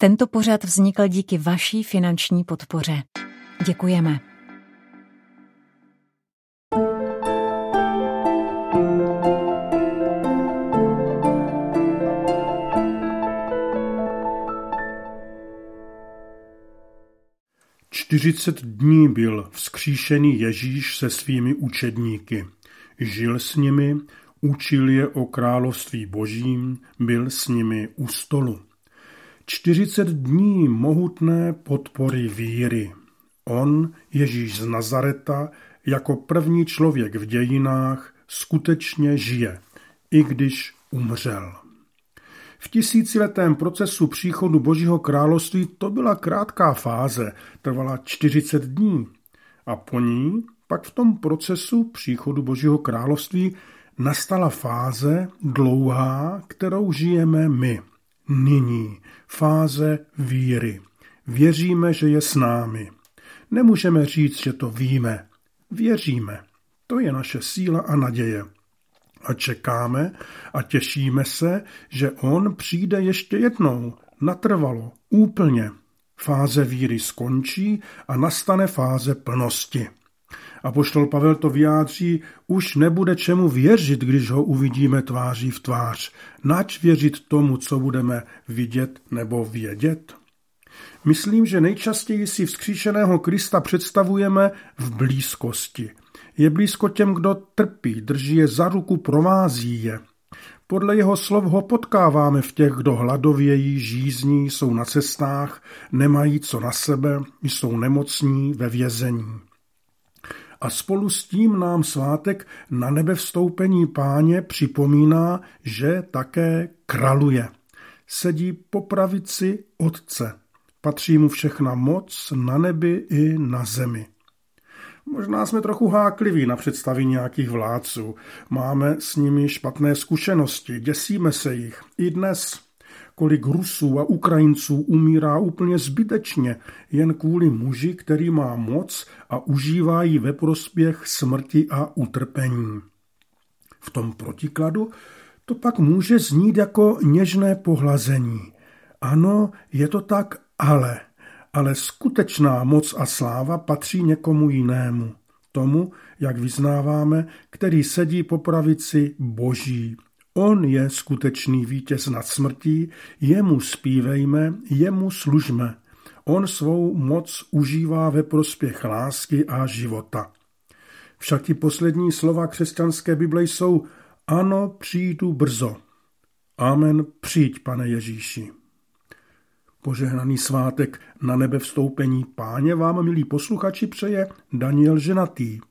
Tento pořad vznikl díky vaší finanční podpoře. Děkujeme. Čtyřicet dní byl vzkříšený Ježíš se svými učedníky. Žil s nimi, učil je o království božím, byl s nimi u stolu. 40 dní mohutné podpory víry. On, Ježíš z Nazareta, jako první člověk v dějinách, skutečně žije, i když umřel. V tisíciletém procesu příchodu Božího království to byla krátká fáze, trvala 40 dní. A po ní, pak v tom procesu příchodu Božího království, nastala fáze dlouhá, kterou žijeme my. Nyní fáze víry. Věříme, že je s námi. Nemůžeme říct, že to víme. Věříme. To je naše síla a naděje. A čekáme a těšíme se, že on přijde ještě jednou, natrvalo, úplně. Fáze víry skončí a nastane fáze plnosti. Apoštol Pavel to vyjádří, už nebude čemu věřit, když ho uvidíme tváří v tvář. Nač věřit tomu, co budeme vidět nebo vědět? Myslím, že nejčastěji si vzkříšeného Krista představujeme v blízkosti. Je blízko těm, kdo trpí, drží je za ruku, provází je. Podle jeho slov ho potkáváme v těch, kdo hladovějí, žízní, jsou na cestách, nemají co na sebe, jsou nemocní, ve vězení. A spolu s tím nám svátek na nebevstoupení Páně připomíná, že také králuje. Sedí po pravici Otce. Patří mu všechna moc na nebi i na zemi. Možná jsme trochu hákliví na představy nějakých vládců. Máme s nimi špatné zkušenosti, děsíme se jich. I dnes, kolik Rusů a Ukrajinců umírá úplně zbytečně, jen kvůli muži, který má moc a užívá ji ve prospěch smrti a utrpení. V tom protikladu to pak může znít jako něžné pohlazení. Ano, je to tak, ale skutečná moc a sláva patří někomu jinému. Tomu, jak vyznáváme, který sedí po pravici Boží. On je skutečný vítěz nad smrtí, jemu zpívejme, jemu služme. On svou moc užívá ve prospěch lásky a života. Však i poslední slova křesťanské Bible jsou: ano, přijdu brzo. Amen, přijď, Pane Ježíši. Požehnaný svátek na nebevstoupení Páně vám, milí posluchači, přeje Daniel Ženatý.